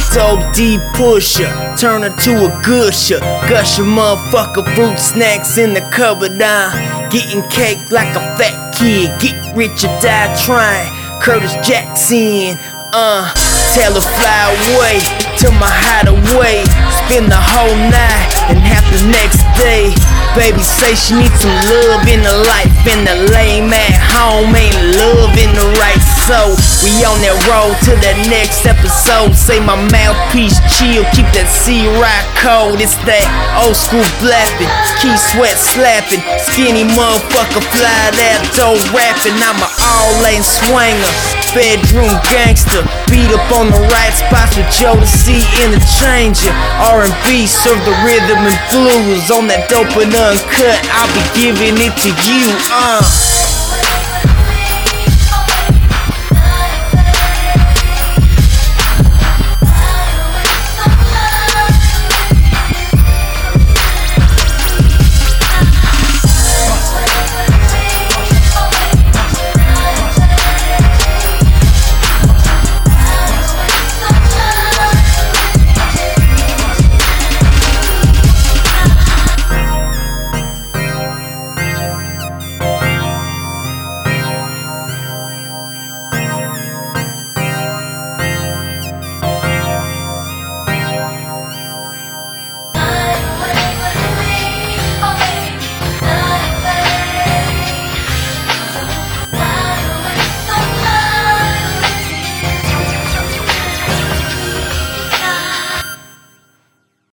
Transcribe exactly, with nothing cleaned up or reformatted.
Dope D pusher, turn her to a gusher. Gusher motherfucker, fruit snacks in the cupboard. I'm getting cake like a fat kid. Get rich or die trying. Curtis Jackson, uh, tell her fly away to my hideaway. Spend the whole night and half the next day. Baby say she needs some love in her life, and the lame at home ain't loving the right. So we on that road to that next episode. Say my mouthpiece chill, keep that C-Rock cold. It's that old school blapping, key sweat slapping, skinny motherfucker fly that dope rapping. I'm a all-lane swanger, bedroom gangster, beat up on the right spots with Jodeci interchanger. R and B serve the rhythm and blues on that dope and uncut. I'll be giving it to you, uh